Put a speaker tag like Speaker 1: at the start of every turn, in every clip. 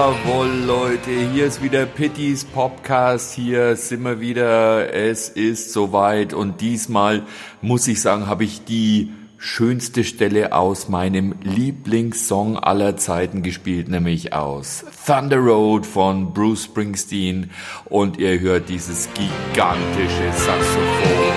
Speaker 1: Jawohl, Leute, hier ist wieder Pittys Podcast, hier sind wir wieder, es ist soweit und diesmal, muss ich sagen, habe ich die schönste Stelle aus meinem Lieblingssong aller Zeiten gespielt, nämlich aus Thunder Road von Bruce Springsteen und ihr hört dieses gigantische Saxophon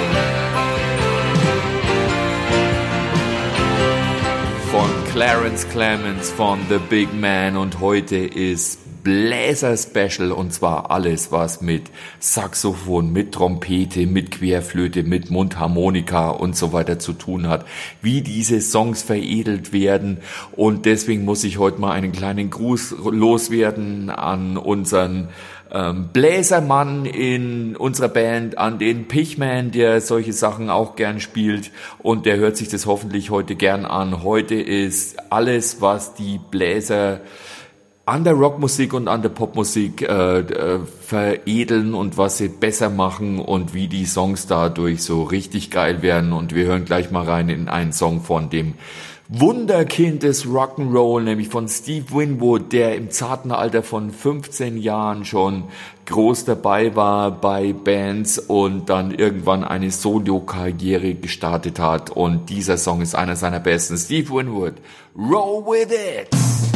Speaker 1: von Clarence Clemons von The Big Man und heute ist Bläser Special und zwar alles, was mit Saxophon, mit Trompete, mit Querflöte, mit Mundharmonika und so weiter zu tun hat, wie diese Songs veredelt werden und deswegen muss ich heute mal einen kleinen Gruß loswerden an unseren Bläsermann in unserer Band, an den Pichman, der solche Sachen auch gern spielt und der hört sich das hoffentlich heute gern an. Heute ist alles, was die Bläser an der Rockmusik und an der Popmusik veredeln und was sie besser machen und wie die Songs dadurch so richtig geil werden. Und wir hören gleich mal rein in einen Song von dem Wunderkind des Rock'n'Roll, nämlich von Steve Winwood, der im zarten Alter von 15 Jahren schon groß dabei war bei Bands und dann irgendwann eine Solo-Karriere gestartet hat. Und dieser Song ist einer seiner besten. Steve Winwood, Roll With It!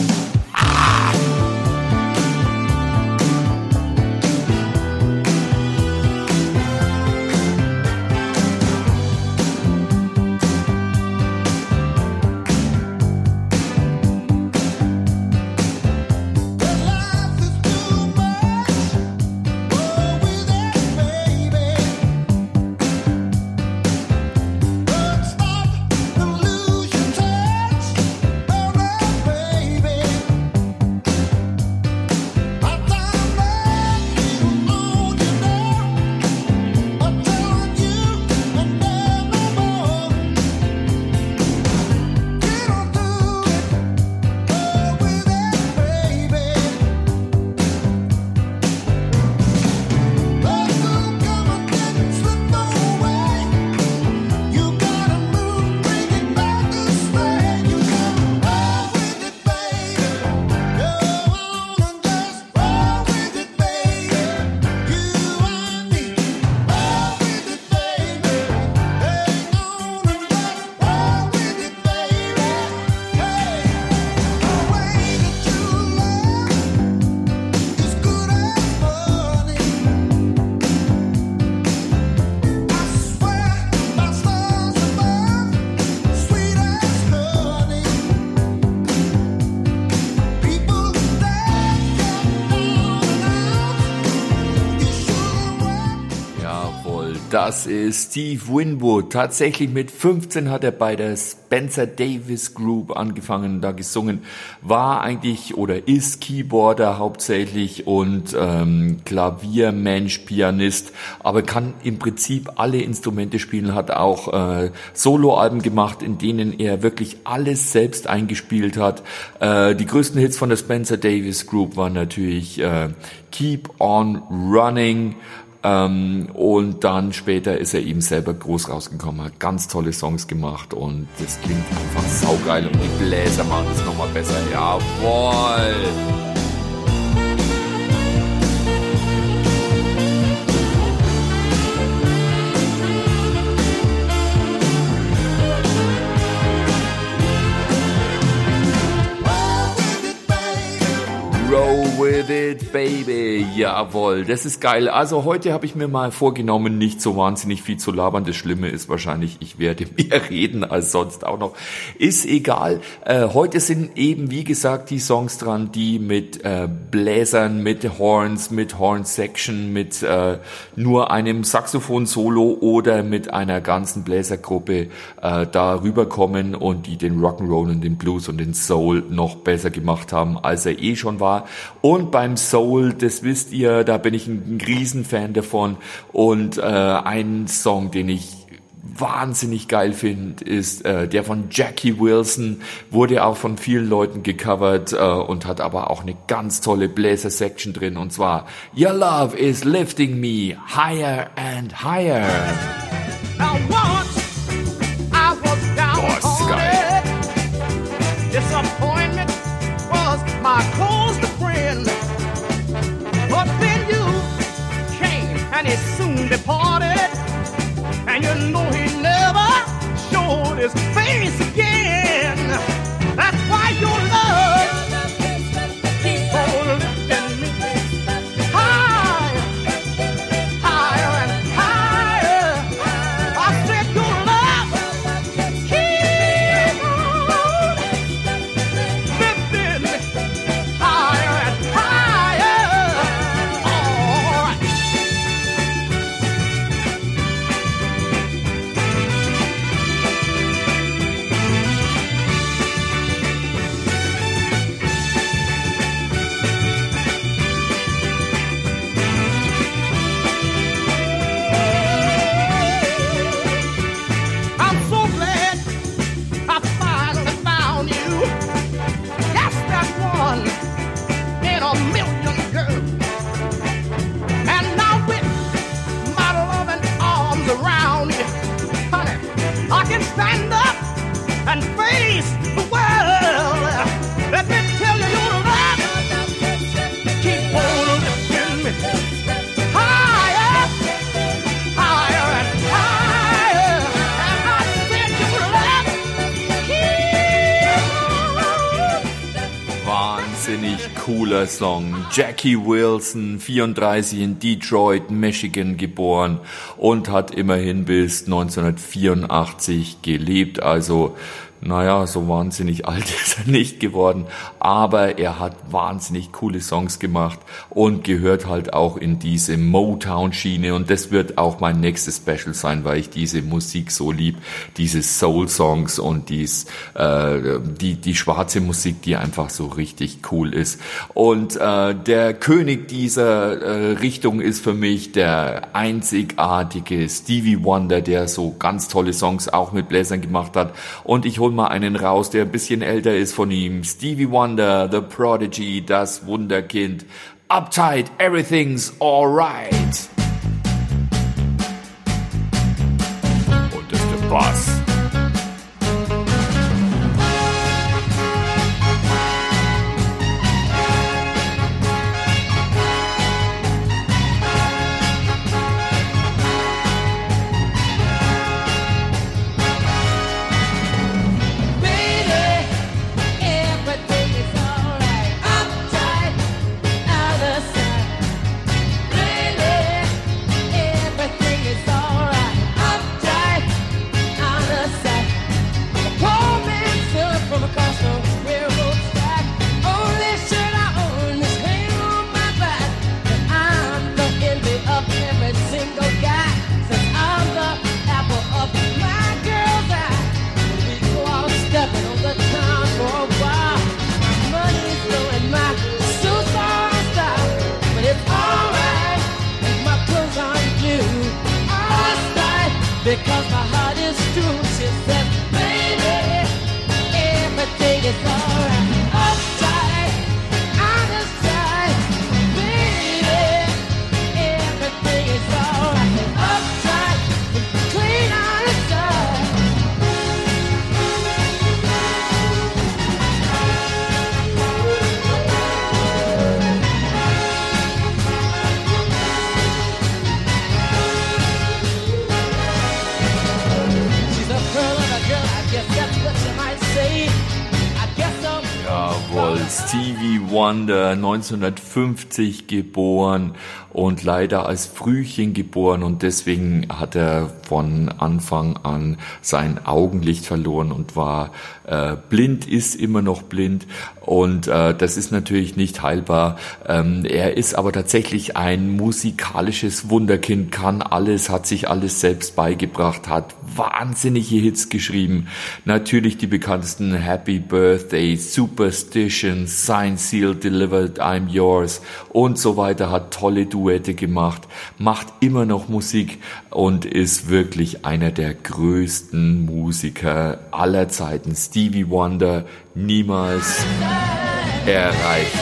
Speaker 1: Das ist Steve Winwood. Tatsächlich mit 15 hat er bei der Spencer Davis Group angefangen, da gesungen, war eigentlich oder ist Keyboarder hauptsächlich und Klaviermensch, Pianist, aber kann im Prinzip alle Instrumente spielen, hat auch Soloalben gemacht, in denen er wirklich alles selbst eingespielt hat. Die größten Hits von der Spencer Davis Group waren natürlich Keep On Running, und dann später ist er eben selber groß rausgekommen, hat ganz tolle Songs gemacht und das klingt einfach saugeil und die Bläser machen es nochmal besser. Jawohl! Roll with it, baby. Jawohl, das ist geil. Also heute habe ich mir mal vorgenommen, nicht so wahnsinnig viel zu labern. Das Schlimme ist wahrscheinlich, ich werde mehr reden als sonst auch noch. Ist egal. Heute sind eben, wie gesagt, die Songs dran, die mit Bläsern, mit Horns, mit Horn Section, mit nur einem Saxophon-Solo oder mit einer ganzen Bläsergruppe da rüberkommen und die den Rock'n'Roll und den Blues und den Soul noch besser gemacht haben, als er eh schon war. Und beim Soul, das wisst ihr, da bin ich ein Riesenfan davon. Und ein Song, den ich wahnsinnig geil finde, ist der von Jackie Wilson, wurde auch von vielen Leuten gecovert und hat aber auch eine ganz tolle Bläser-Section drin. Und zwar Your Love is Lifting Me Higher and Higher.
Speaker 2: Now once I was down.
Speaker 1: Boah, ist geil.
Speaker 2: Disappointment was my closest friend. his face again. That's why your love keep on lifting me higher, higher and higher. I said your love keep on lifting me higher and higher. All right. I'm so glad I finally found you. Yes, that one in a million, girl. And now with my loving arms around you, honey, I can stand up and face the world. Let me tell you, your love keep on lifting me higher, higher and higher. And I said your love keep on.
Speaker 1: Wahnsinnig cooler Song. Jackie Wilson, 34 in Detroit, Michigan geboren und hat immerhin bis 1984 gelebt. Also, naja, so wahnsinnig alt ist er nicht geworden, aber er hat wahnsinnig coole Songs gemacht und gehört halt auch in diese Motown-Schiene, und das wird auch mein nächstes Special sein, weil ich diese Musik so lieb, diese Soul-Songs und die schwarze Musik, die einfach so richtig cool ist. Und der König dieser Richtung ist für mich der einzigartige Stevie Wonder, der so ganz tolle Songs auch mit Bläsern gemacht hat, und ich hol mal einen raus, der ein bisschen älter ist von ihm. Stevie Wonder, The Prodigy, das Wunderkind. Uptight, everything's alright. Und das ist der Bass.
Speaker 3: Because my heart is true, she said, baby, everything is alright. Uptight, out of sight, baby, everything is alright. Uptight, clean out of sight.
Speaker 1: Jawohl, Stevie Wonder, 1950 geboren und leider als Frühchen geboren, und deswegen hat er von Anfang an sein Augenlicht verloren und war blind, ist immer noch blind, und das ist natürlich nicht heilbar. Er ist aber tatsächlich ein musikalisches Wunderkind, kann alles, hat sich alles selbst beigebracht, hat wahnsinnige Hits geschrieben. Natürlich die bekanntesten Happy Birthday, Superstition, Signed, Sealed, Delivered, I'm Yours und so weiter, hat tolle Duette gemacht, macht immer noch Musik und ist wirklich einer der größten Musiker aller Zeiten. Stevie Wonder niemals erreicht.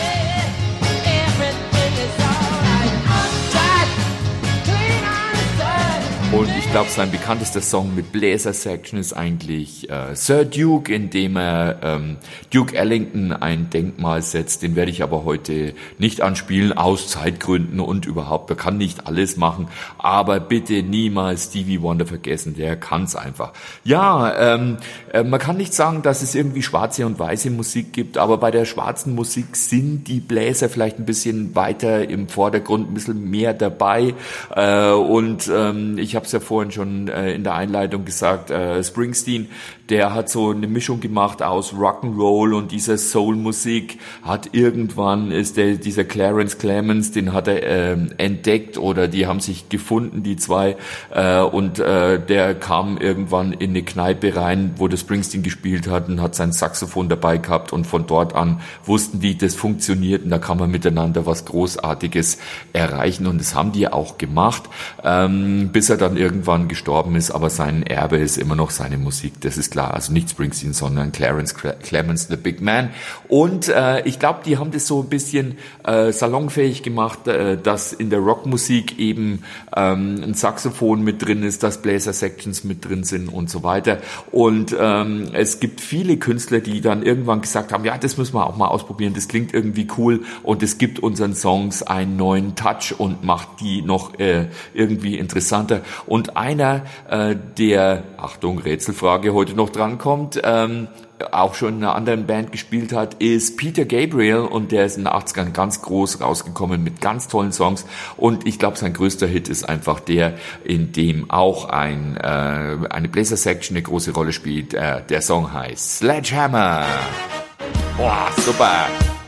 Speaker 3: Everything is alright. Uptight, clean out of sight.
Speaker 1: Und ich glaube, sein bekanntester Song mit Bläser-Section ist eigentlich Sir Duke, in dem er Duke Ellington ein Denkmal setzt. Den werde ich aber heute nicht anspielen, aus Zeitgründen und überhaupt. Er kann nicht alles machen, aber bitte niemals Stevie Wonder vergessen, der kann's einfach. Ja, man kann nicht sagen, dass es irgendwie schwarze und weiße Musik gibt, aber bei der schwarzen Musik sind die Bläser vielleicht ein bisschen weiter im Vordergrund, ein bisschen mehr dabei. Ich habe es ja vorhin schon in der Einleitung gesagt, Springsteen, der hat so eine Mischung gemacht aus Rock'n'Roll und dieser Soul-Musik, hat irgendwann dieser Clarence Clemons, den hat er entdeckt oder die haben sich gefunden, die zwei, der kam irgendwann in eine Kneipe rein, wo der Springsteen gespielt hat und hat sein Saxophon dabei gehabt und von dort an wussten die, das funktioniert und da kann man miteinander was Großartiges erreichen und das haben die auch gemacht, bis er dann irgendwann gestorben ist, aber sein Erbe ist immer noch seine Musik, das ist klar, also nicht Springsteen, sondern Clarence Clemons, the Big Man. Und ich glaube, die haben das so ein bisschen salonfähig gemacht, dass in der Rockmusik eben ein Saxophon mit drin ist, dass Bläser-Sections mit drin sind und so weiter. Und es gibt viele Künstler, die dann irgendwann gesagt haben, ja, das müssen wir auch mal ausprobieren, das klingt irgendwie cool und es gibt unseren Songs einen neuen Touch und macht die noch irgendwie interessanter. Und einer, der, Achtung, Rätselfrage, heute noch drankommt, auch schon in einer anderen Band gespielt hat, ist Peter Gabriel und der ist in den 80ern ganz groß rausgekommen mit ganz tollen Songs und ich glaube, sein größter Hit ist einfach der, in dem auch eine Bläser-Section eine große Rolle spielt. Der Song heißt Sledgehammer. Boah, super!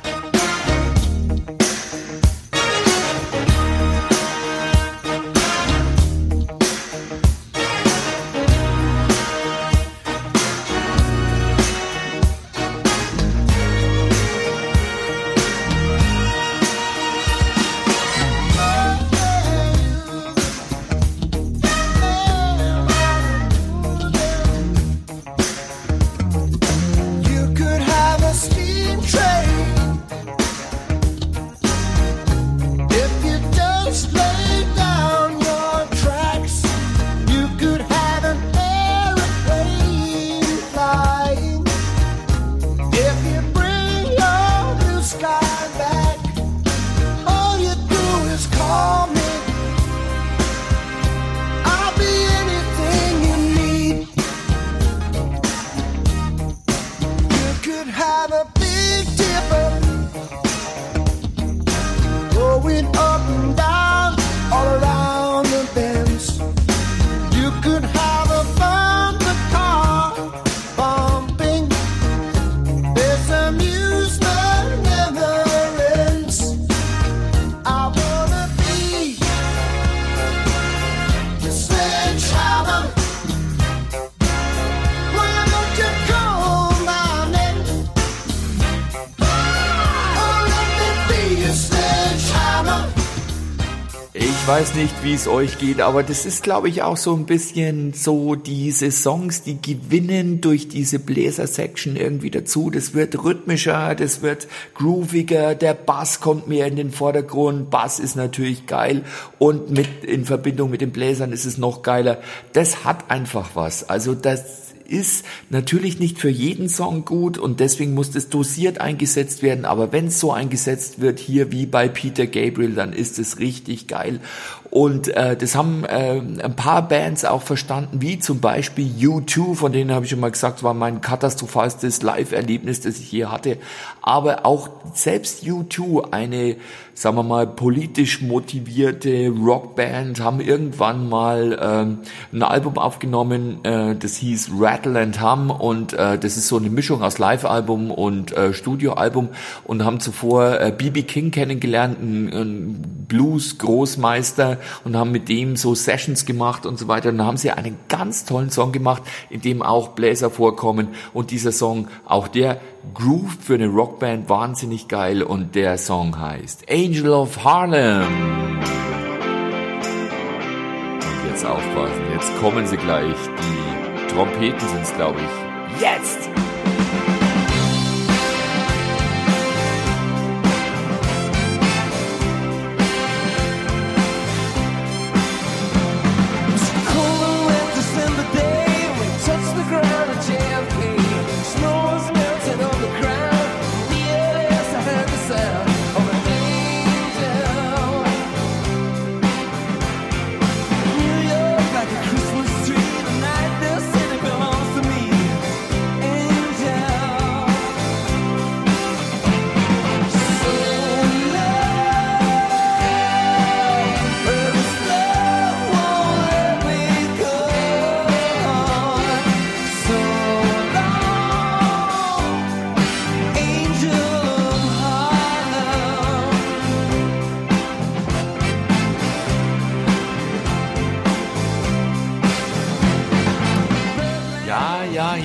Speaker 1: Ich weiß nicht, wie es euch geht, aber das ist, glaube ich, auch so ein bisschen so diese Songs, die gewinnen durch diese Bläser-Section irgendwie dazu. Das wird rhythmischer, das wird grooviger, der Bass kommt mehr in den Vordergrund. Bass ist natürlich geil und in Verbindung mit den Bläsern ist es noch geiler. Das hat einfach was. Also das ist natürlich nicht für jeden Song gut und deswegen muss das dosiert eingesetzt werden, aber wenn es so eingesetzt wird, hier wie bei Peter Gabriel, dann ist es richtig geil. Und das haben ein paar Bands auch verstanden, wie zum Beispiel U2, von denen habe ich schon mal gesagt, war mein katastrophalstes Live-Erlebnis, das ich je hatte. Aber auch selbst U2, eine, sagen wir mal, politisch motivierte Rockband, haben irgendwann mal ein Album aufgenommen, das hieß Rattle and Hum und das ist so eine Mischung aus Live-Album und Studioalbum und haben zuvor B.B. King kennengelernt, ein Blues-Großmeister und haben mit dem so Sessions gemacht und so weiter. Und dann haben sie einen ganz tollen Song gemacht, in dem auch Bläser vorkommen und dieser Song, auch der groovt für eine Rockband wahnsinnig geil und der Song heißt Angel of Harlem. Und jetzt aufpassen, jetzt kommen sie gleich, die Trompeten sind's, glaube ich. Jetzt!
Speaker 2: Cool.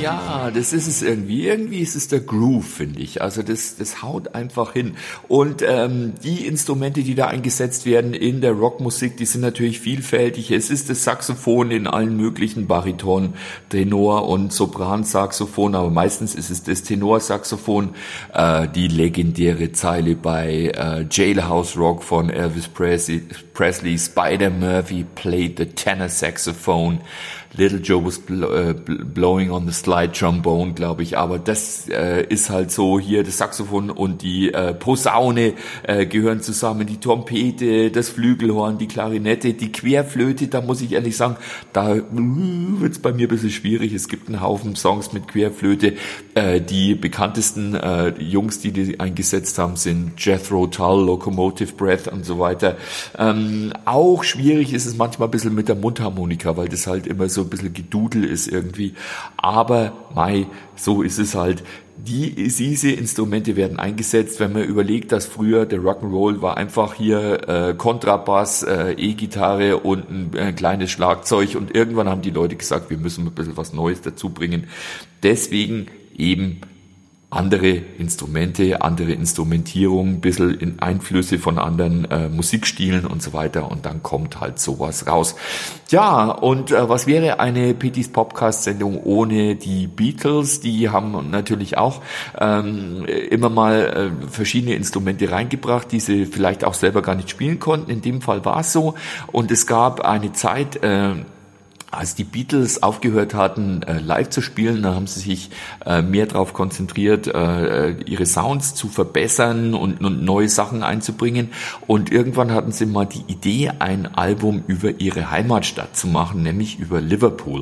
Speaker 1: Ja, das ist es irgendwie. Irgendwie ist es der Groove, finde ich. Also das haut einfach hin. Und die Instrumente, die da eingesetzt werden in der Rockmusik, die sind natürlich vielfältig. Es ist das Saxophon in allen möglichen Bariton, Tenor und Sopransaxophon, aber meistens ist es das Tenorsaxophon. Die legendäre Zeile bei Jailhouse Rock von Elvis Presley, Spider Murphy played the tenor saxophone. Little Joe was blowing on the slide trombone, glaube ich. Aber das ist halt so, hier das Saxophon und die Posaune gehören zusammen, die Trompete, das Flügelhorn, die Klarinette, die Querflöte. Da muss ich ehrlich sagen, da wird's bei mir ein bisschen schwierig. Es gibt einen Haufen Songs mit Querflöte. Die bekanntesten Jungs, die eingesetzt haben, sind Jethro Tull, Locomotive Breath und so weiter. Auch schwierig ist es manchmal ein bisschen mit der Mundharmonika, weil das halt immer so ein bisschen Gedudel ist irgendwie. Aber so ist es halt. Diese Instrumente werden eingesetzt, wenn man überlegt, dass früher der Rock'n'Roll war einfach hier Kontrabass, E-Gitarre und ein kleines Schlagzeug, und irgendwann haben die Leute gesagt, wir müssen ein bisschen was Neues dazu bringen. Deswegen eben andere Instrumente, andere Instrumentierung, ein bisschen in Einflüsse von anderen Musikstilen und so weiter, und dann kommt halt sowas raus. Ja, und was wäre eine Petys Popcast-Sendung ohne die Beatles? Die haben natürlich auch immer mal verschiedene Instrumente reingebracht, die sie vielleicht auch selber gar nicht spielen konnten. In dem Fall war es so, und es gab eine Zeit, als die Beatles aufgehört hatten, live zu spielen, da haben sie sich mehr darauf konzentriert, ihre Sounds zu verbessern und neue Sachen einzubringen. Und irgendwann hatten sie mal die Idee, ein Album über ihre Heimatstadt zu machen, nämlich über Liverpool.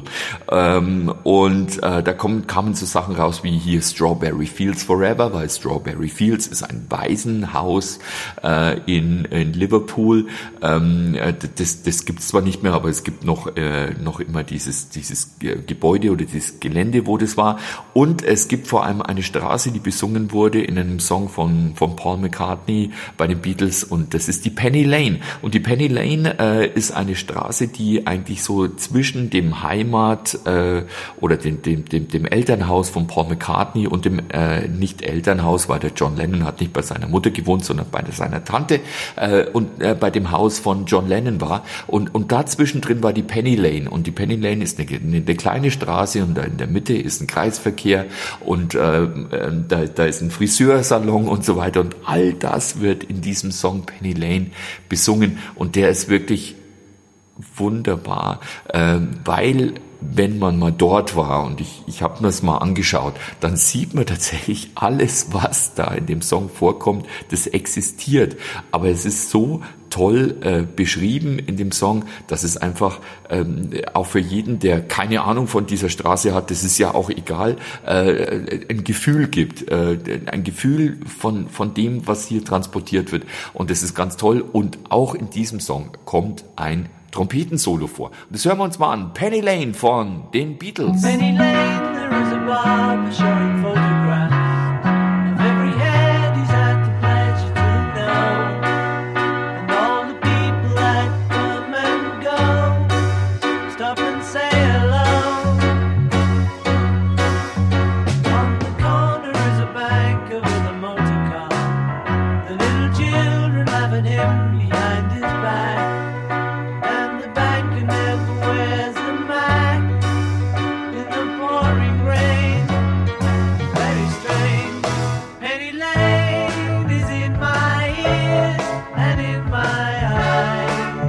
Speaker 1: Da kamen so Sachen raus wie hier Strawberry Fields Forever, weil Strawberry Fields ist ein Waisenhaus in Liverpool. Das gibt's zwar nicht mehr, aber es gibt noch immer dieses Gebäude oder dieses Gelände, wo das war. Und es gibt vor allem eine Straße, die besungen wurde in einem Song von Paul McCartney bei den Beatles, und das ist die Penny Lane. Und die Penny Lane ist eine Straße, die eigentlich so zwischen dem Heimat oder dem Elternhaus von Paul McCartney und dem Nicht-Elternhaus, weil der John Lennon hat nicht bei seiner Mutter gewohnt, sondern bei seiner Tante und bei dem Haus von John Lennon war. Und dazwischen drin war die Penny Lane. Und die Penny Lane ist eine kleine Straße, und da in der Mitte ist ein Kreisverkehr, und da ist ein Friseursalon und so weiter. Und all das wird in diesem Song Penny Lane besungen, und der ist wirklich wunderbar, weil wenn man mal dort war, und ich habe mir das mal angeschaut, dann sieht man tatsächlich alles, was da in dem Song vorkommt, das existiert. Aber es ist so toll beschrieben in dem Song, dass es einfach auch für jeden, der keine Ahnung von dieser Straße hat, das ist ja auch egal, ein Gefühl gibt, ein Gefühl von dem, was hier transportiert wird. Und das ist ganz toll. Und auch in diesem Song kommt ein Trompetensolo vor. Und das hören wir uns mal an. Penny Lane von den Beatles.
Speaker 3: Penny Lane, there is a barber showing photographs of every head he's had the pleasure to know, and all the people that come and go, stop and say hello. On the corner is a banker with a motor car, the little children laughing him behind his back. Wears a Mac in the pouring rain. Very strange. Penny Lane is in my ears and in my eyes.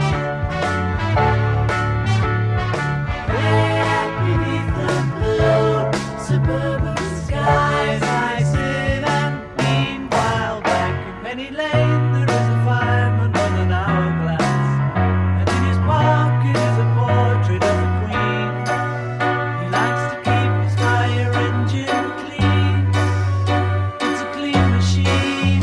Speaker 3: There beneath the blue suburban skies, I sit and meanwhile back in Penny Lane there is a fireman on an hourglass, and in his pocket is a portrait of the Queen. He likes to keep his fire engine clean. It's a clean machine.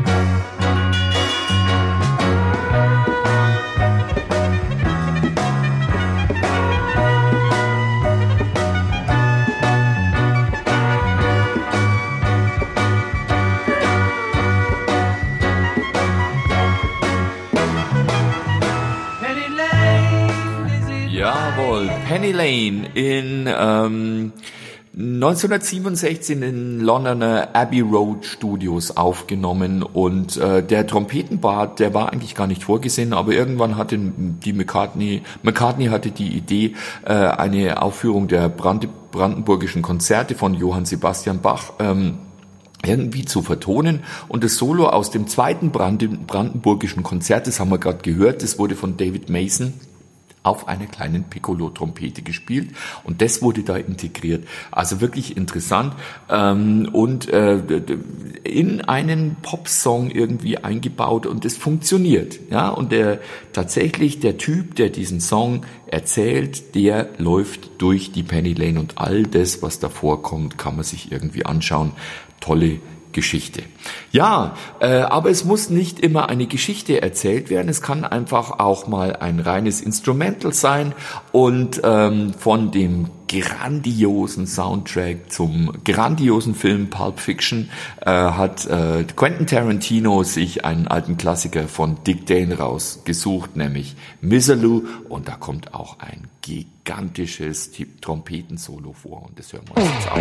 Speaker 3: Penny Lane is in
Speaker 1: Jawohl, Penny Lane in 1967 in den Londoner Abbey Road Studios aufgenommen und der Trompetenpart, der war eigentlich gar nicht vorgesehen, aber irgendwann hatte die McCartney hatte die Idee, eine Aufführung der brandenburgischen Konzerte von Johann Sebastian Bach irgendwie zu vertonen, und das Solo aus dem zweiten brandenburgischen Konzert, das haben wir gerade gehört, das wurde von David Mason auf einer kleinen Piccolo-Trompete gespielt, und das wurde da integriert. Also wirklich interessant und in einen Popsong irgendwie eingebaut, und das funktioniert. Ja, und tatsächlich der Typ, der diesen Song erzählt, der läuft durch die Penny Lane, und all das, was davor kommt, kann man sich irgendwie anschauen. Tolle Geschichte. Ja, aber es muss nicht immer eine Geschichte erzählt werden. Es kann einfach auch mal ein reines Instrumental sein, und von dem grandiosen Soundtrack zum grandiosen Film Pulp Fiction hat Quentin Tarantino sich einen alten Klassiker von Dick Dale rausgesucht, nämlich Misirlou, und da kommt auch ein gigantisches Trompetensolo vor, und das hören wir uns jetzt auch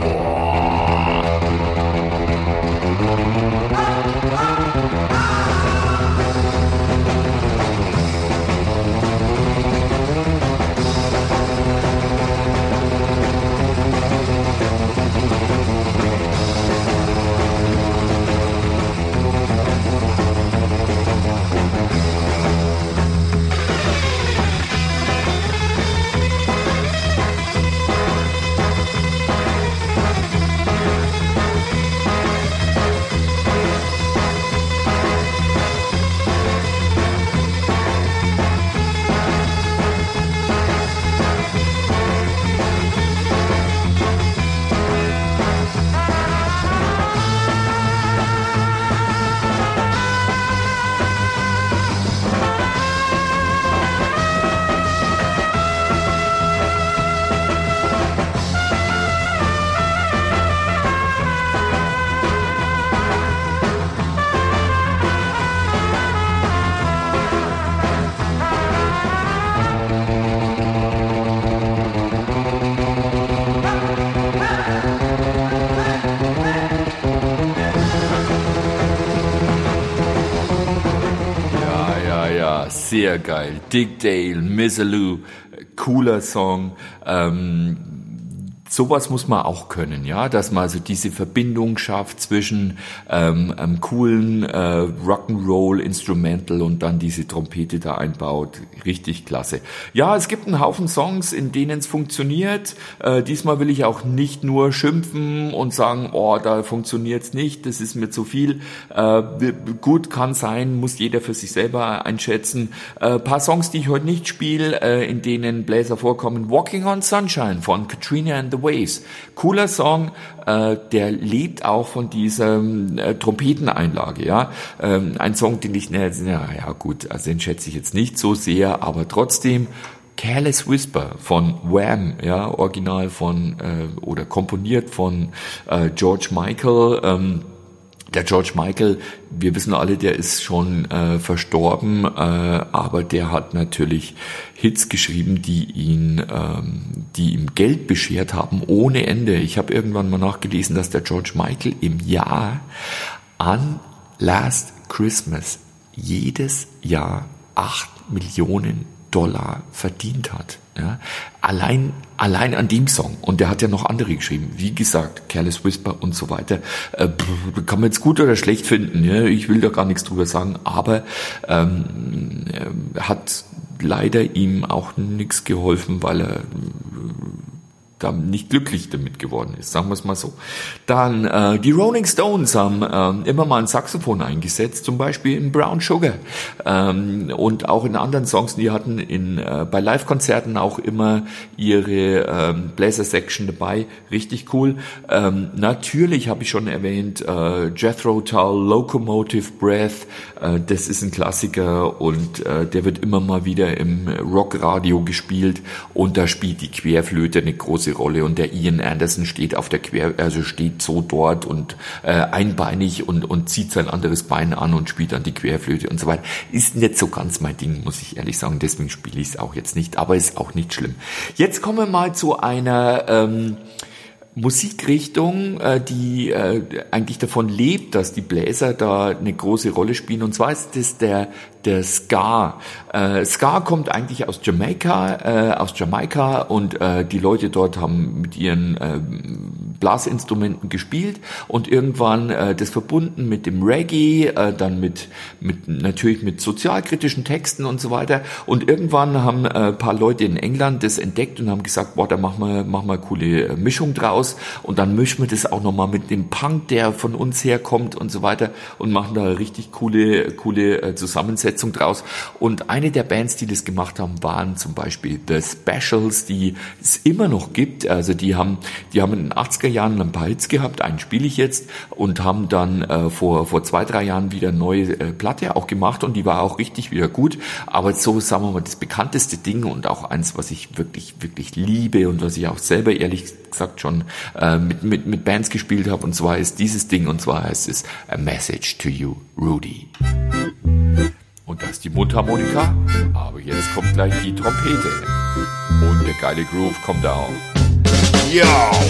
Speaker 1: sehr geil. Dick Dale, Misirlou, cooler Song. Sowas muss man auch können, ja, dass man also diese Verbindung schafft zwischen einem coolen Rock'n'Roll Instrumental und dann diese Trompete da einbaut. Richtig klasse. Ja, es gibt einen Haufen Songs, in denen es funktioniert. Diesmal will ich auch nicht nur schimpfen und sagen, oh, da funktioniert's nicht, das ist mir zu viel. Gut, kann sein, muss jeder für sich selber einschätzen. Paar Songs, die ich heute nicht spiele, in denen Bläser vorkommen. Walking on Sunshine von Katrina and the Waves. Cooler Song, der lebt auch von dieser Trompeteneinlage, ja. Ein Song, den ich, ja gut, also den schätze ich jetzt nicht so sehr, aber trotzdem Careless Whisper von Wham, ja, original von, oder komponiert von George Michael. Der George Michael, wir wissen alle, der ist schon verstorben, aber der hat natürlich Hits geschrieben, die ihm Geld beschert haben ohne Ende. Ich habe irgendwann mal nachgelesen, dass der George Michael im Jahr an Last Christmas jedes Jahr 8 Millionen Dollar verdient hat. Ja, allein an dem Song. Und der hat ja noch andere geschrieben. Wie gesagt, Careless Whisper und so weiter. Kann man jetzt gut oder schlecht finden. Ja? Ich will da gar nichts drüber sagen. Aber hat leider ihm auch nichts geholfen, weil er da nicht glücklich damit geworden ist, sagen wir es mal so. Dann die Rolling Stones haben immer mal ein Saxophon eingesetzt, zum Beispiel in Brown Sugar und auch in anderen Songs. Die hatten bei Live-Konzerten auch immer ihre Bläser-Section dabei, richtig cool. Natürlich habe ich schon erwähnt, Jethro Tull, Locomotive Breath, das ist ein Klassiker und der wird immer mal wieder im Rockradio gespielt, und da spielt die Querflöte eine große Rolle, und der Ian Anderson steht steht so dort und einbeinig und zieht sein anderes Bein an und spielt dann die Querflöte und so weiter. Ist nicht so ganz mein Ding, muss ich ehrlich sagen, deswegen spiele ich es auch jetzt nicht, aber ist auch nicht schlimm. Jetzt kommen wir mal zu einer Musikrichtung, die eigentlich davon lebt, dass die Bläser da eine große Rolle spielen. Und zwar ist das der Ska. Ska kommt eigentlich aus Jamaika und die Leute dort haben mit ihren Blasinstrumenten gespielt und irgendwann das verbunden mit dem Reggae, dann natürlich mit sozialkritischen Texten und so weiter. Und irgendwann haben ein paar Leute in England das entdeckt und haben gesagt, boah, da machen wir eine coole Mischung draus und dann mischen wir das auch nochmal mit dem Punk, der von uns herkommt und so weiter und machen da eine richtig coole Zusammensetzung draus. Und eine der Bands, die das gemacht haben, waren zum Beispiel The Specials, die es immer noch gibt. Also die haben in den 80er Jahren ein paar Hits gehabt, einen spiele ich jetzt, und haben dann vor 2-3 Jahren wieder eine neue Platte auch gemacht und die war auch richtig wieder gut. Aber so, sagen wir mal, das bekannteste Ding und auch eins, was ich wirklich, wirklich liebe und was ich auch selber ehrlich gesagt schon mit Bands gespielt habe, und zwar ist dieses Ding, und zwar heißt es A Message to You, Rudy. Und das ist die Mundharmonika, aber jetzt kommt gleich die Trompete und der geile Groove kommt auch. Yo!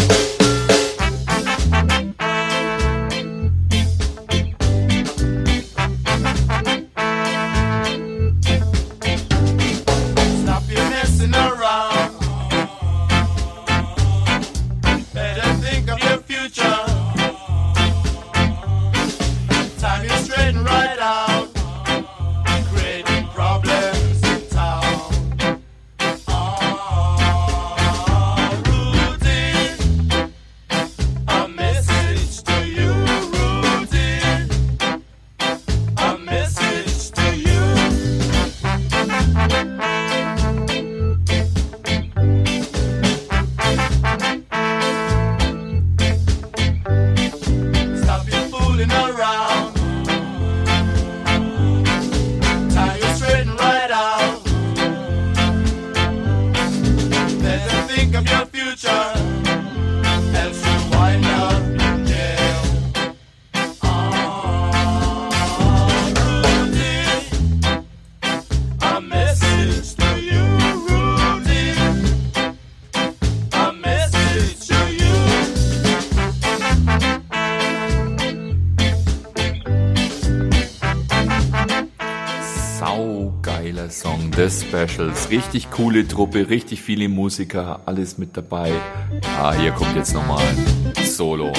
Speaker 1: Saugeiler Song, The Specials. Richtig coole Truppe, richtig viele Musiker, alles mit dabei. Ah, hier kommt jetzt nochmal ein Solo.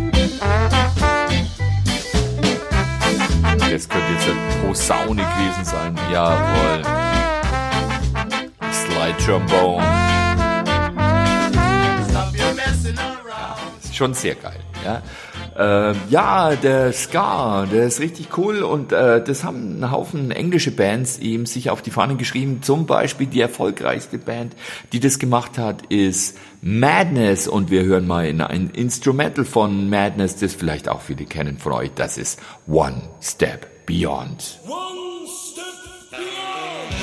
Speaker 1: Das könnte jetzt eine Posaune gewesen sein. Jawohl. Slide Trombone. Ja, ist schon sehr geil, ja. Ja, der Ska, der ist richtig cool und das haben einen Haufen englische Bands eben sich auf die Fahnen geschrieben. Zum Beispiel die erfolgreichste Band, die das gemacht hat, ist Madness, und wir hören mal in ein Instrumental von Madness, das vielleicht auch viele kennen von euch. Das ist One Step Beyond.
Speaker 4: One step beyond.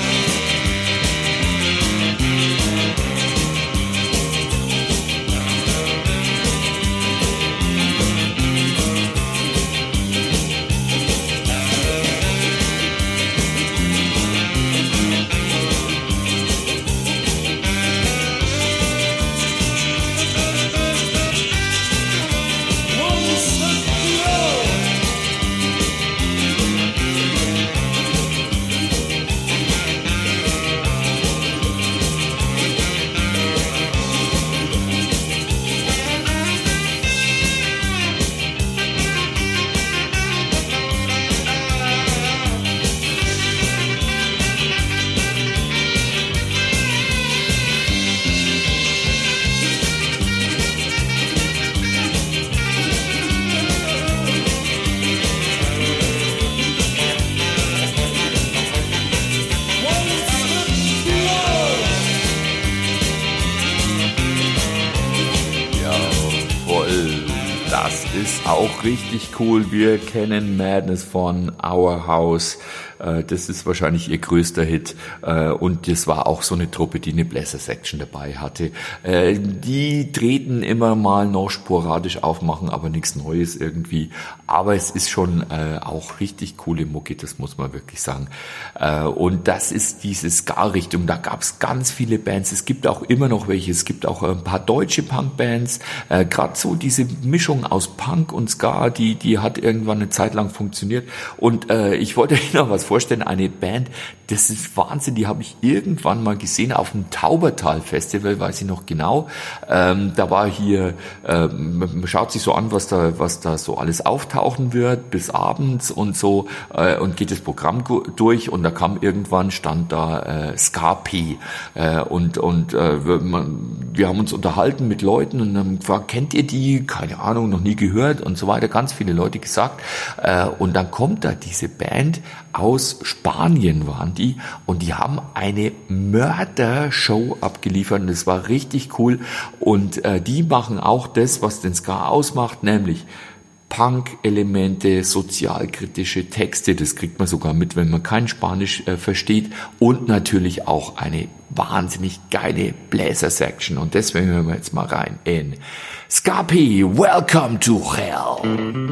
Speaker 1: Ist auch richtig cool. Wir kennen Madness von Our House. Das ist wahrscheinlich ihr größter Hit. Und das war auch so eine Truppe, die eine Bläser-Section dabei hatte. Die treten immer mal noch sporadisch auf, machen aber nichts Neues irgendwie. Aber es ist schon auch richtig coole Mucke, das muss man wirklich sagen. Und das ist diese Ska-Richtung. Da gab es ganz viele Bands. Es gibt auch immer noch welche. Es gibt auch ein paar deutsche Punk-Bands. Gerade so diese Mischung aus Punk und Ska, die hat irgendwann eine Zeit lang funktioniert. Und ich wollte euch noch was vorstellen. Eine Band, das ist Wahnsinn. Die habe ich irgendwann mal gesehen auf dem Taubertal-Festival, weiß ich noch genau. Da war hier, man schaut sich so an, was da so alles auftauchen wird bis abends und so, und geht das Programm durch, und da stand da Ska-P, und wir haben uns unterhalten mit Leuten und haben gefragt, kennt ihr die? Keine Ahnung, noch nie gehört und so weiter, ganz viele Leute gesagt, und dann kommt da diese Band aus Spanien waren die, und die haben eine Mörder-Show abgeliefert, und das war richtig cool, und die machen auch das, was den Ska ausmacht, nämlich Punk-Elemente, sozialkritische Texte, das kriegt man sogar mit, wenn man kein Spanisch versteht, und natürlich auch eine wahnsinnig geile Bläser-Section, und deswegen hören wir jetzt mal rein in Ska-P, Welcome to Hell.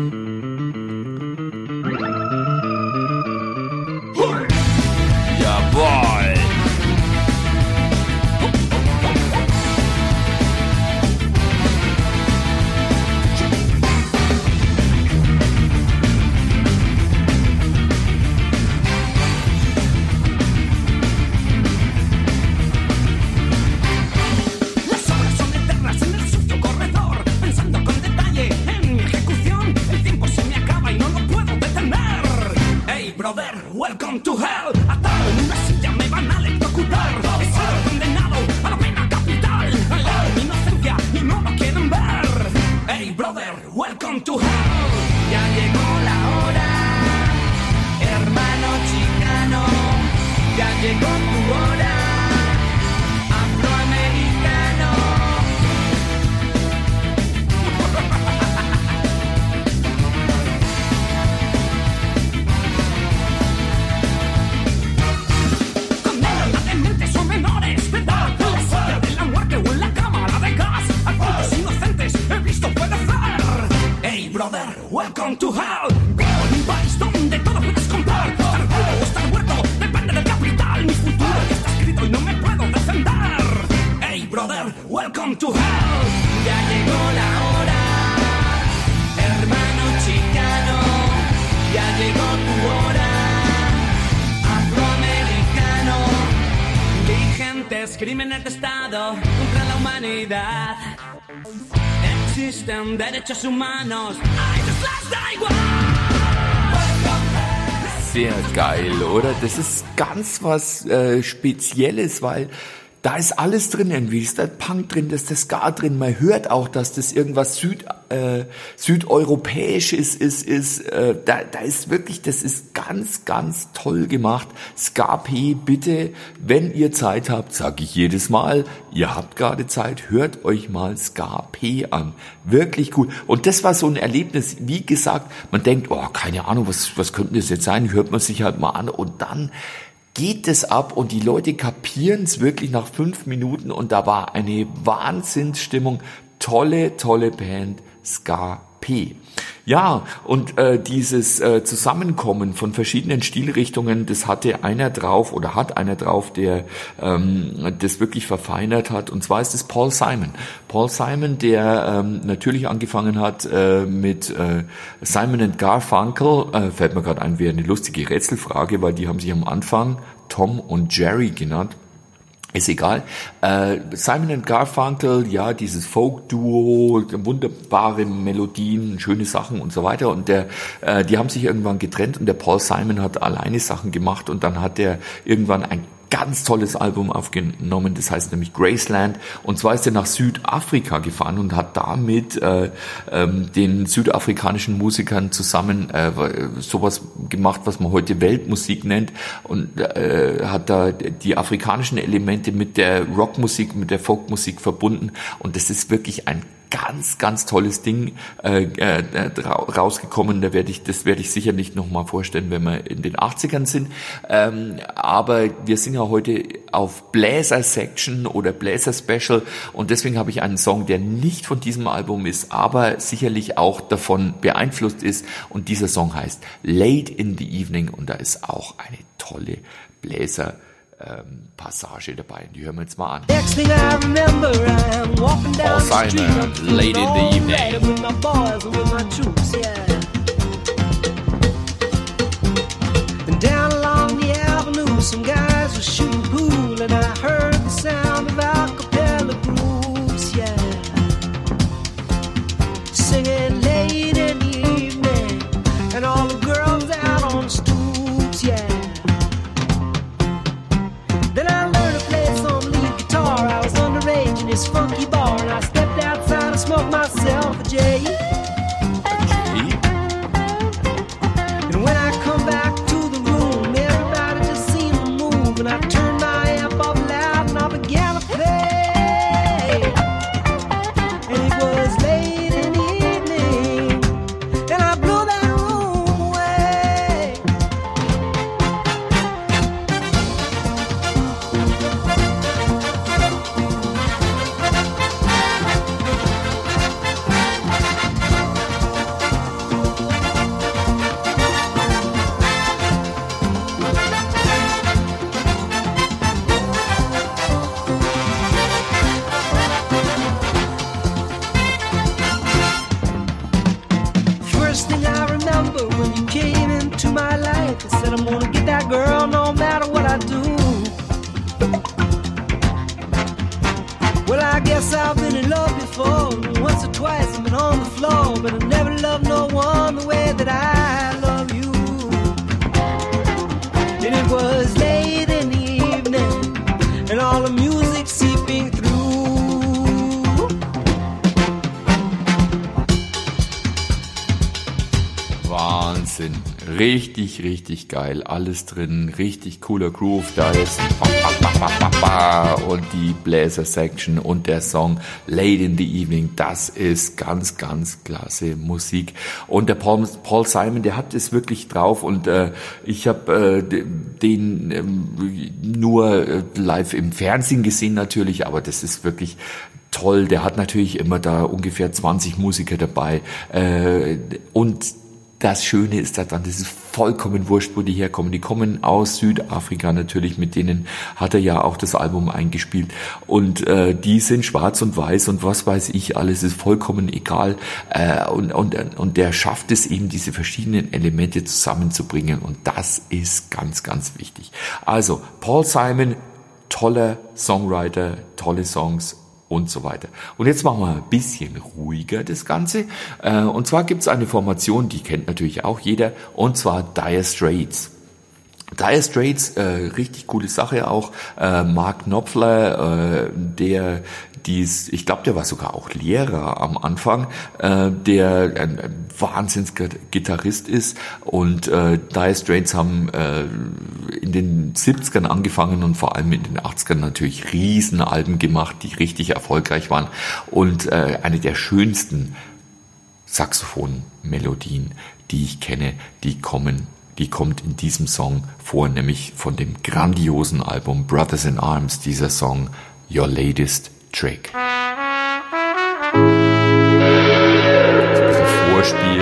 Speaker 1: Jawohl!
Speaker 5: Las obras son eternas en el sucio corredor, pensando con detalle en mi ejecución. El tiempo se me acaba y no lo puedo detener. Hey brother, welcome to hell. Atado en una silla me van a electrocutar. He sido condenado a la pena capital. Al lado de mi inocencia y no lo quieren ver. Hey brother, welcome to hell. Ya llegó la hora, hermano chicano. Ya llegó tu hora, afroamericano. Condeno a dementes o menores de edad, en la silla de la muerte o en la cámara de gas. A cuantos inocentes he visto perecer. Hey brother, welcome to hell. Vivo en un país donde todo puedes comprar. Estar vivo o estar muerto depende del capital. Mi futuro ya está escrito y no me puedo defender. Hey brother, welcome to hell. Ya llegó la hora, hermano chicano. Ya llegó tu hora, afroamericano. Vigentes crímenes de Estado contra la humanidad. Existen derechos humanos, a ellos les da igual.
Speaker 1: Sehr geil, oder? Das ist ganz was Spezielles, weil da ist alles drin, irgendwie ist der Punk drin, da ist der Ska drin, man hört auch, dass das irgendwas südeuropäisches ist, da ist wirklich, das ist ganz, ganz toll gemacht. Ska-P, bitte, wenn ihr Zeit habt, sage ich jedes Mal, ihr habt gerade Zeit, hört euch mal Ska-P an. Wirklich cool. Und das war so ein Erlebnis, wie gesagt, man denkt, oh, keine Ahnung, was könnte das jetzt sein, hört man sich halt mal an, und dann geht es ab und die Leute kapieren es wirklich nach 5 Minuten, und da war eine Wahnsinnsstimmung. Tolle, tolle Band, Ska-P. Ja, und dieses Zusammenkommen von verschiedenen Stilrichtungen, das hatte einer drauf oder hat einer drauf, der das wirklich verfeinert hat, und zwar ist es Paul Simon. Paul Simon, der natürlich angefangen hat mit Simon and Garfunkel, fällt mir gerade ein, wäre eine lustige Rätselfrage, weil die haben sich am Anfang Tom und Jerry genannt. Ist egal. Simon and Garfunkel, ja, dieses Folk-Duo, wunderbare Melodien, schöne Sachen und so weiter. Und die haben sich irgendwann getrennt, und der Paul Simon hat alleine Sachen gemacht, und dann hat er irgendwann ein ganz tolles Album aufgenommen, das heißt nämlich Graceland, und zwar ist er nach Südafrika gefahren und hat damit den südafrikanischen Musikern zusammen sowas gemacht, was man heute Weltmusik nennt, und hat da die afrikanischen Elemente mit der Rockmusik, mit der Folkmusik verbunden, und das ist wirklich ein ganz, ganz tolles Ding rausgekommen. Das werde ich sicher nicht nochmal vorstellen, wenn wir in den 80ern sind. Aber wir sind ja heute auf Bläser Section oder Bläser Special und deswegen habe ich einen Song, der nicht von diesem Album ist, aber sicherlich auch davon beeinflusst ist. Und dieser Song heißt Late in the Evening und da ist auch eine tolle Bläser Passage dabei. Die hören wir jetzt mal an.
Speaker 3: Next thing I remember, I'm walking down the street. I'm feeling
Speaker 1: Late in the
Speaker 3: all
Speaker 1: evening.
Speaker 3: right with my boys and with my troops, yeah. And down along the avenue, some guys were shooting pool, and I heard the sound of a cappella groups, yeah. Singing late in the evening, and all the girls out on the stoops, yeah. Then I learned to play some lead guitar. I was underage in this funky bar, and I stepped outside and smoked myself a J. And when I come back to the room, everybody just seemed to move, and I turned my amp up loud and I began to play. And it was late in the evening, and I blew that room away. First thing I remember when you came into my life, I said I'm gonna get that girl no matter what I do. Well, I guess I've been in love before. Once or twice I've been on the floor, but I never loved no one the way that I love you. And it was late in the evening, and all the music seeping through.
Speaker 1: Wahnsinn. Richtig, richtig geil. Alles drin. Richtig cooler Groove. Da ist und die Bläser Section und der Song Late in the Evening. Das ist ganz, ganz klasse Musik. Und der Paul Simon, der hat es wirklich drauf und ich habe den nur live im Fernsehen gesehen natürlich, aber das ist wirklich toll. Der hat natürlich immer da ungefähr 20 Musiker dabei und das Schöne ist daran, das ist vollkommen wurscht, wo die herkommen. Die kommen aus Südafrika natürlich, mit denen hat er ja auch das Album eingespielt. Und die sind schwarz und weiß und was weiß ich alles, ist vollkommen egal. Und der schafft es eben, diese verschiedenen Elemente zusammenzubringen. Und das ist ganz, ganz wichtig. Also, Paul Simon, toller Songwriter, tolle Songs und so weiter. Und jetzt machen wir ein bisschen ruhiger das Ganze. Und zwar gibt es eine Formation, die kennt natürlich auch jeder, und zwar Dire Straits. Dire Straits, richtig coole Sache auch. Mark Knopfler, ich glaube, der war sogar auch Lehrer am Anfang, der ein Wahnsinnsgitarrist ist. Und Dire Straits haben in den 70ern angefangen und vor allem in den 80ern natürlich Riesenalben gemacht, die richtig erfolgreich waren. Und eine der schönsten Saxophon-Melodien, die ich kenne, die kommt in diesem Song vor, nämlich von dem grandiosen Album Brothers in Arms, dieser Song Your Latest Trick. Ein bisschen Vorspiel.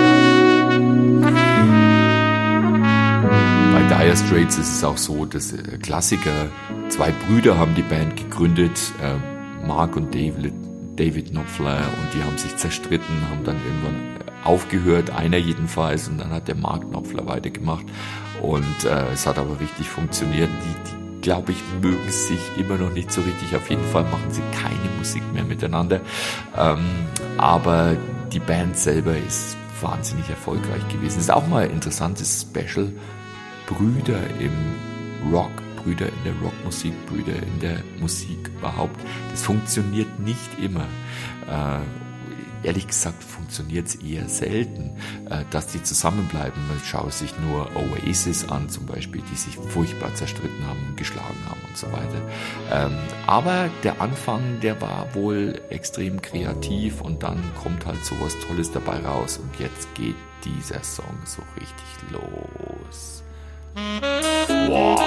Speaker 1: Bei Dire Straits ist es auch so, dass Klassiker, zwei Brüder haben die Band gegründet, Mark und David Knopfler, und die haben sich zerstritten, haben dann irgendwann aufgehört, einer jedenfalls, und dann hat der Mark Knopfler weitergemacht und es hat aber richtig funktioniert. Die glaube ich, mögen sich immer noch nicht so richtig. Auf jeden Fall machen sie keine Musik mehr miteinander, aber die Band selber ist wahnsinnig erfolgreich gewesen. Das ist auch mal ein interessantes Special. Brüder im Rock, Brüder in der Rockmusik, Brüder in der Musik überhaupt. Das funktioniert nicht immer. ehrlich gesagt funktioniert es eher selten, dass die zusammenbleiben. Man schaut sich nur Oasis an zum Beispiel, die sich furchtbar zerstritten haben, geschlagen haben und so weiter. Aber der Anfang, der war wohl extrem kreativ und dann kommt halt sowas Tolles dabei raus und jetzt geht dieser Song so richtig los. Wow.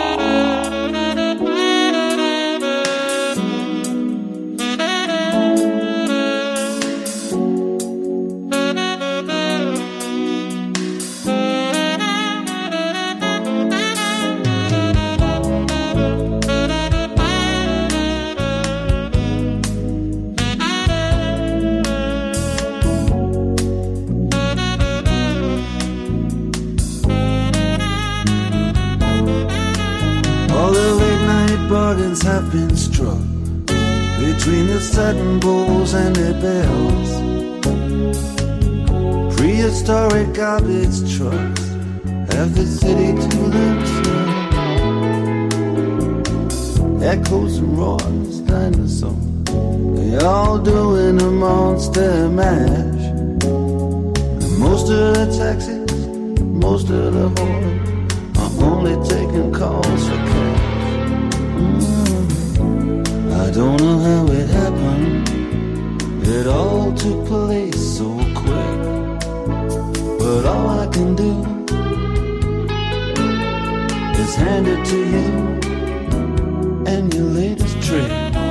Speaker 6: Bargains have been struck between the Saturn bulls and their bells. Prehistoric garbage trucks have the city to themselves. Echoes and roars, dinosaurs, they all doing a monster mash. And most of the taxis, most of the whores are only taking calls for cash. I don't know how it happened. It all took place so quick. But all I can do is hand it to you and your latest trick.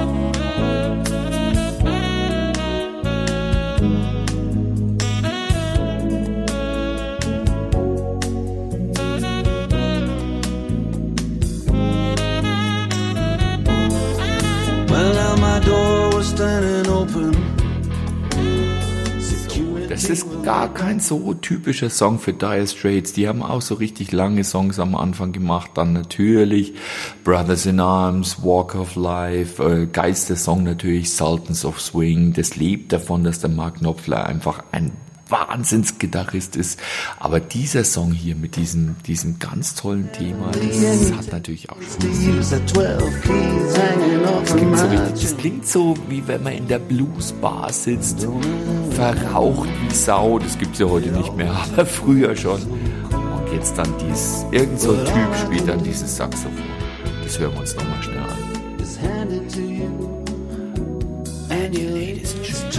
Speaker 1: Das ist gar kein so typischer Song für Dire Straits. Die haben auch so richtig lange Songs am Anfang gemacht. Dann natürlich Brothers in Arms, Walk of Life, Geistersong natürlich, Sultans of Swing. Das lebt davon, dass der Mark Knopfler einfach ein Wahnsinnsgitarrist ist. Aber dieser Song hier mit diesem
Speaker 6: ganz tollen Thema,
Speaker 1: das hat natürlich auch Spaß. Das klingt so, wie wenn man in der Bluesbar sitzt, verraucht wie Sau. Das gibt's ja heute nicht mehr, aber früher schon. Und jetzt dann irgend so ein Typ spielt dann dieses Saxophon. Das hören wir uns nochmal schnell an. And your latest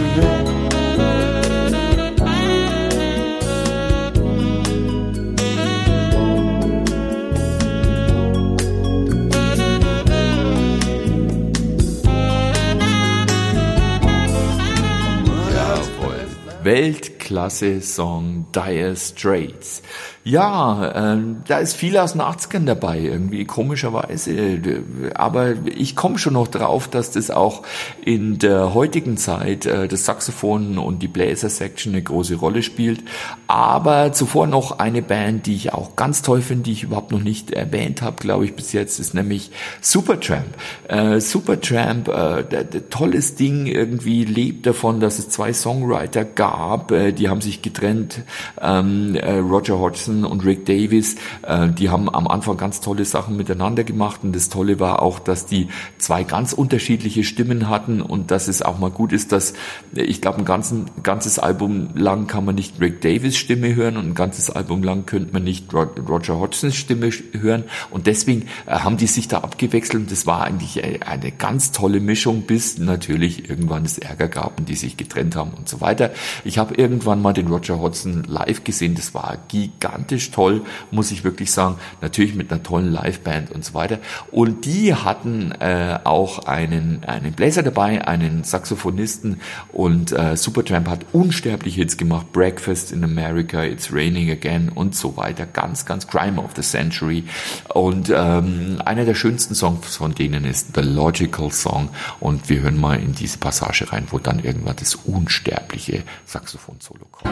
Speaker 1: Weltklasse-Song Dire Straits. Ja, da ist viel aus den 80ern dabei, irgendwie komischerweise. Aber ich komme schon noch drauf, dass das auch in der heutigen Zeit das Saxophon und die Bläser-Section eine große Rolle spielt. Aber zuvor noch eine Band, die ich auch ganz toll finde, die ich überhaupt noch nicht erwähnt habe, glaube ich, bis jetzt, ist nämlich Supertramp. Supertramp, tolles Ding, irgendwie lebt davon, dass es 2 Songwriter gab, die haben sich getrennt, Roger Hodgson und Rick Davies, die haben am Anfang ganz tolle Sachen miteinander gemacht und das Tolle war auch, dass die 2 ganz unterschiedliche Stimmen hatten und dass es auch mal gut ist, dass, ich glaube, ein ganzes Album lang kann man nicht Rick Davies Stimme hören und ein ganzes Album lang könnte man nicht Roger Hodgsons Stimme hören und deswegen haben die sich da abgewechselt und das war eigentlich eine ganz tolle Mischung, bis natürlich irgendwann es Ärger gab und die sich getrennt haben und so weiter. Ich habe irgendwann mal den Roger Hodgson live gesehen, das war gigantisch toll, muss ich wirklich sagen, natürlich mit einer tollen Liveband und so weiter. Und die hatten auch einen Bläser dabei, einen Saxophonisten und Supertramp hat unsterbliche Hits gemacht, Breakfast in America, It's Raining Again und so weiter, ganz, ganz Crime of the Century. Und einer der schönsten Songs von denen ist The Logical Song und wir hören mal in diese Passage rein, wo dann irgendwann das unsterbliche Saxophon-Solo kommt.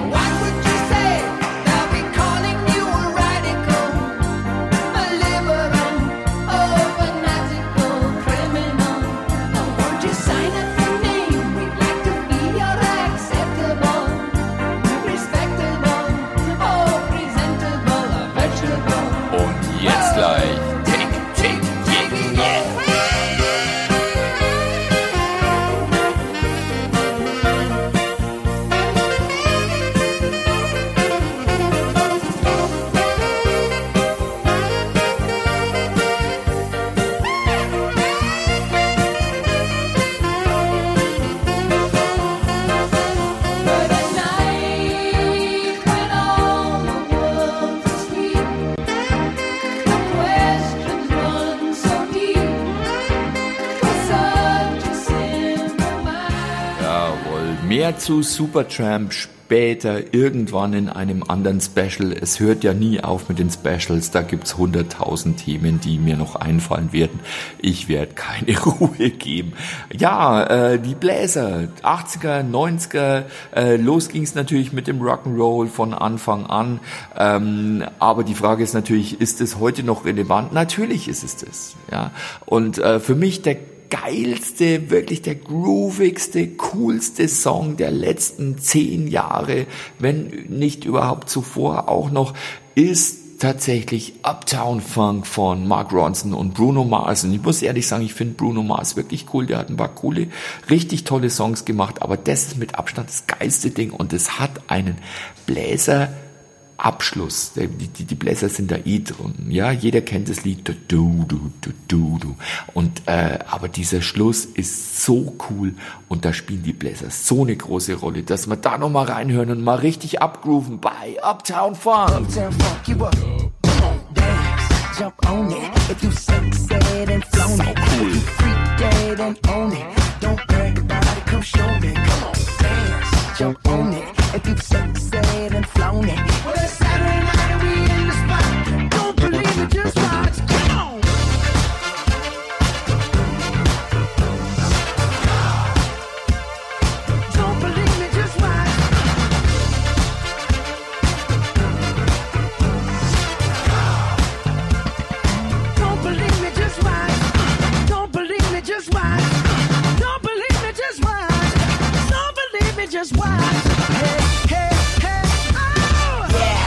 Speaker 1: Mehr zu Supertramp später irgendwann in einem anderen Special. Es hört ja nie auf mit den Specials. Da gibt's 100.000 Themen, die mir noch einfallen werden. Ich werde keine Ruhe geben. Ja, die Bläser, 80er, 90er. Los ging's natürlich mit dem Rock'n'Roll von Anfang an. Aber die Frage ist natürlich, ist es heute noch relevant? Natürlich ist es das. Ja. Und für mich der geilste, wirklich der groovigste, coolste Song der letzten 10 Jahre, wenn nicht überhaupt zuvor auch noch, ist tatsächlich Uptown Funk von Mark Ronson und Bruno Mars. Und ich muss ehrlich sagen, ich finde Bruno Mars wirklich cool. Der hat ein paar coole, richtig tolle Songs gemacht, aber das ist mit Abstand das geilste Ding und es hat einen Bläser-Abschluss. Die Bläser sind da drin. Ja, jeder kennt das Lied. Du. Und, aber dieser Schluss ist so cool und da spielen die Bläser so eine große Rolle, dass wir da nochmal reinhören und mal richtig abgrooven bei Uptown Funk.
Speaker 7: Uptown Funk, you up. Come on, dance, jump on it. If you succeed and flown it.
Speaker 1: Cool.
Speaker 7: Freak dead and own it. Don't brag about it, come show me. Come on, dance, jump on it. If you succeed and flown it. Well, it's Saturday night and we in the spot. Don't believe it, just watch. Come on. Don't believe me, just watch. Don't believe me, just watch. Don't believe me, just watch. Don't believe me, just watch. Don't believe me, just watch. Hey, hey, hey, oh! Yeah!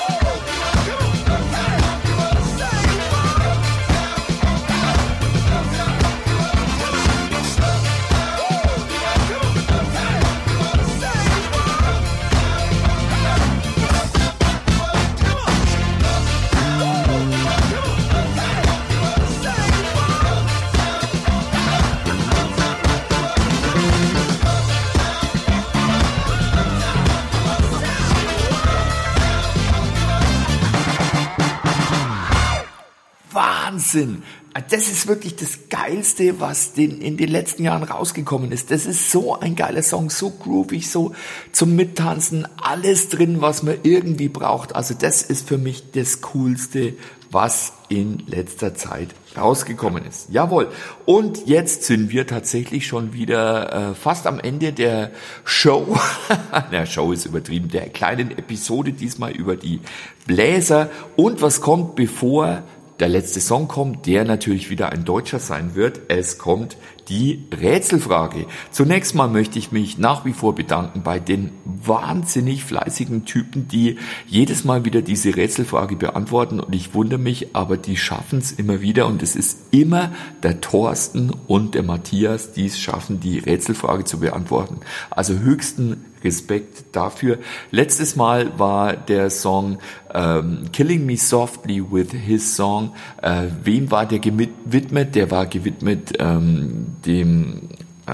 Speaker 1: Wahnsinn! Das ist wirklich das Geilste, was in den letzten Jahren rausgekommen ist. Das ist so ein geiler Song, so groovig, so zum Mittanzen, alles drin, was man irgendwie braucht. Also das ist für mich das Coolste, was in letzter Zeit rausgekommen ist. Jawohl. Und jetzt sind wir tatsächlich schon wieder fast am Ende der Show. Na, Show ist übertrieben. Der kleinen Episode diesmal über die Bläser. Und was kommt, bevor der letzte Song kommt, der natürlich wieder ein deutscher sein wird. Es kommt die Rätselfrage. Zunächst mal möchte ich mich nach wie vor bedanken bei den wahnsinnig fleißigen Typen, die jedes Mal wieder diese Rätselfrage beantworten. Und ich wundere mich, aber die schaffen es immer wieder. Und es ist immer der Thorsten und der Matthias, die es schaffen, die Rätselfrage zu beantworten. Also höchsten Respekt dafür. Letztes Mal war der Song Killing Me Softly with His Song. Wem war der gewidmet? Der war gewidmet dem,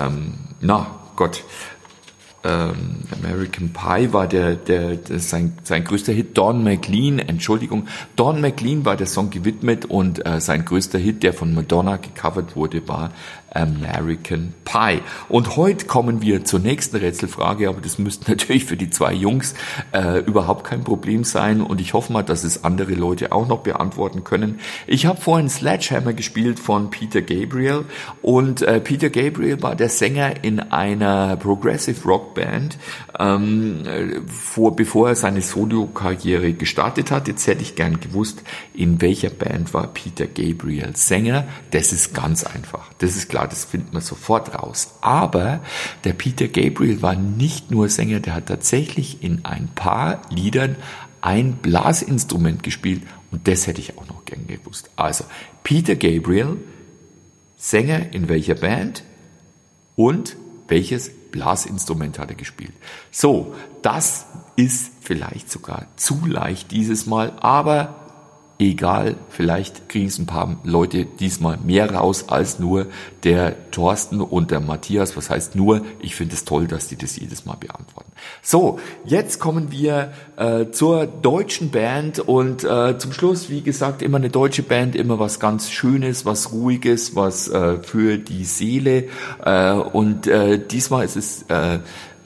Speaker 1: American Pie war sein größter Hit. Don McLean war der Song gewidmet und sein größter Hit, der von Madonna gecovert wurde, war American Pie. Und heute kommen wir zur nächsten Rätselfrage, aber das müsste natürlich für die zwei Jungs überhaupt kein Problem sein und ich hoffe mal, dass es andere Leute auch noch beantworten können. Ich habe vorhin Sledgehammer gespielt von Peter Gabriel und Peter Gabriel war der Sänger in einer Progressive Rock Band, bevor er seine Solo-Karriere gestartet hat. Jetzt hätte ich gern gewusst, in welcher Band war Peter Gabriel Sänger. Das ist ganz einfach. Das ist klar, das findet man sofort raus. Aber der Peter Gabriel war nicht nur Sänger, der hat tatsächlich in ein paar Liedern ein Blasinstrument gespielt und das hätte ich auch noch gern gewusst. Also, Peter Gabriel, Sänger in welcher Band und welches Blasinstrument hat er gespielt. So, das ist vielleicht sogar zu leicht dieses Mal, aber egal, vielleicht kriegen es ein paar Leute diesmal mehr raus als nur der Thorsten und der Matthias. Was heißt nur? Ich finde es toll, dass die das jedes Mal beantworten. So, jetzt kommen wir zur deutschen Band und zum Schluss, wie gesagt, immer eine deutsche Band, immer was ganz Schönes, was Ruhiges, was für die Seele und diesmal ist es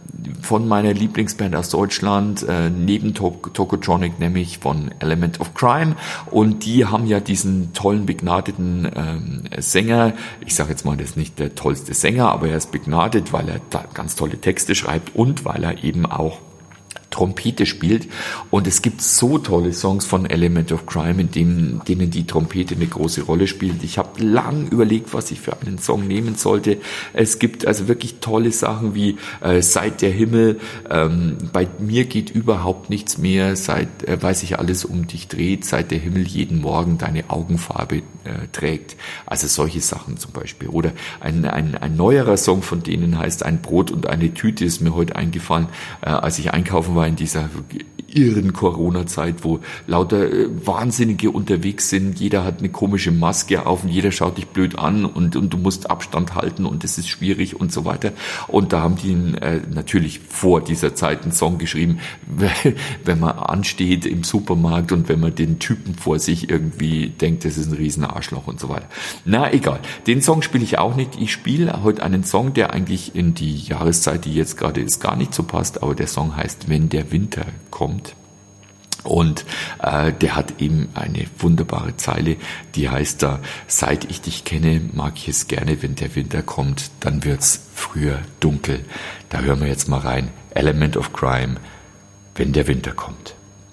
Speaker 1: von meiner Lieblingsband aus Deutschland, neben Tokotronic, nämlich von Element of Crime. Und die haben ja diesen tollen, begnadeten Sänger. Ich sage jetzt mal, das ist nicht der tollste Sänger, aber er ist begnadet, weil er da ganz tolle Texte schreibt und weil er eben auch Trompete spielt. Und es gibt so tolle Songs von Element of Crime, in denen die Trompete eine große Rolle spielt. Ich habe lang überlegt, was ich für einen Song nehmen sollte. Es gibt also wirklich tolle Sachen wie Seit der Himmel, bei mir geht überhaupt nichts mehr, weil sich alles um dich dreht, seit der Himmel jeden Morgen deine Augenfarbe trägt. Also solche Sachen zum Beispiel. Oder ein neuerer Song von denen heißt Ein Brot und eine Tüte, ist mir heute eingefallen, als ich einkaufen war in dieser irren Corona-Zeit, wo lauter Wahnsinnige unterwegs sind, jeder hat eine komische Maske auf und jeder schaut dich blöd an und du musst Abstand halten und es ist schwierig und so weiter. Und da haben die natürlich vor dieser Zeit einen Song geschrieben, wenn man ansteht im Supermarkt und wenn man den Typen vor sich irgendwie denkt, das ist ein riesen Arschloch und so weiter. Na, egal. Den Song spiele ich auch nicht. Ich spiele heute einen Song, der eigentlich in die Jahreszeit, die jetzt gerade ist, gar nicht so passt, aber der Song heißt Wenn der Winter kommt. Und der hat eben eine wunderbare Zeile, die heißt da: Seit ich dich kenne, mag ich es gerne, wenn der Winter kommt, dann wird's früher dunkel. Da hören wir jetzt mal rein. Element of Crime, Wenn der Winter kommt.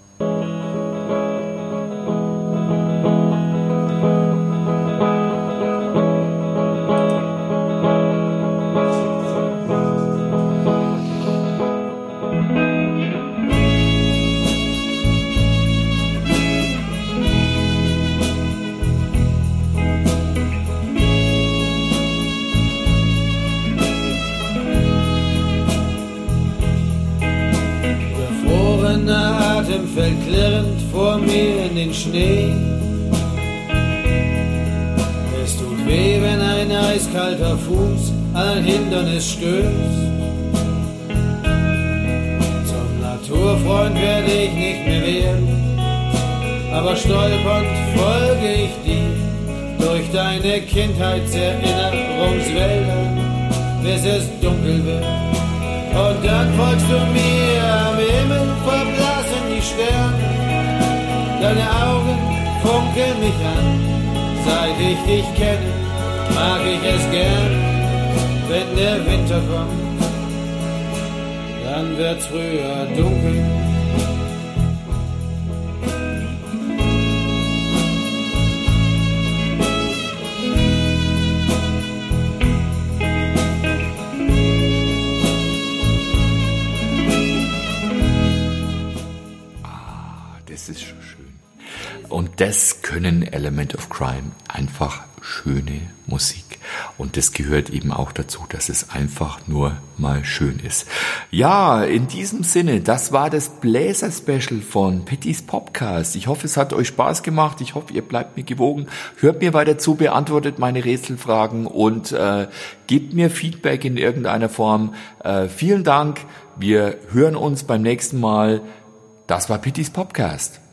Speaker 3: Fällt klirrend vor mir in den Schnee. Es tut weh, wenn ein eiskalter Fuß an ein Hindernis stößt. Zum Naturfreund werde ich nicht mehr werden, aber stolpernd folge ich dir durch deine Kindheitserinnerungswälder, bis es dunkel wird. Und dann folgst du mir am Himmel, verblassen die Sterne. Deine Augen funkeln mich an. Seit ich dich kenne, mag ich es gern. Wenn der Winter kommt, dann wird's früher dunkel.
Speaker 1: Das ist schon schön. Und das können Element of Crime, einfach schöne Musik. Und das gehört eben auch dazu, dass es einfach nur mal schön ist. Ja, in diesem Sinne, das war das Bläser-Special von Pittys Popcast. Ich hoffe, es hat euch Spaß gemacht. Ich hoffe, ihr bleibt mir gewogen. Hört mir weiter zu, beantwortet meine Rätselfragen und gebt mir Feedback in irgendeiner Form. Vielen Dank. Wir hören uns beim nächsten Mal. Das war Pittys Popcast.